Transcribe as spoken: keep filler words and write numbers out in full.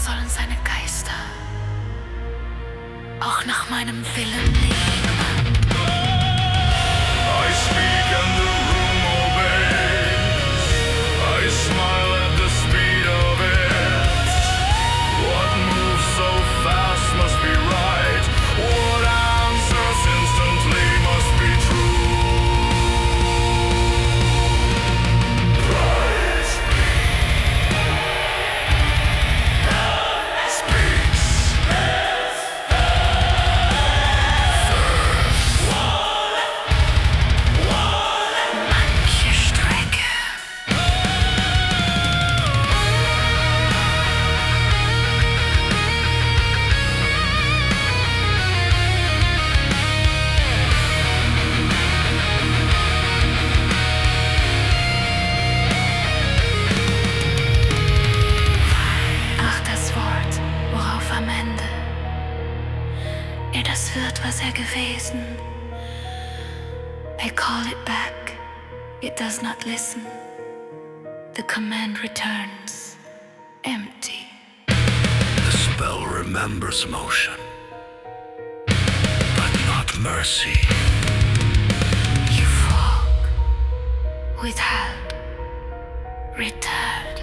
sollen seine Geister auch nach meinem Willen leben. I speak and the room obeys. I smile at the speed of it. What moves so fast must be right. What answers instantly must be true. Pride speaks. Manche Strecke. Ach, das Wort, worauf am Ende er das wird, was er gewesen. I call it back, it does not listen. The command returns, empty. The spell remembers motion, but not mercy. You fog, withheld, returned.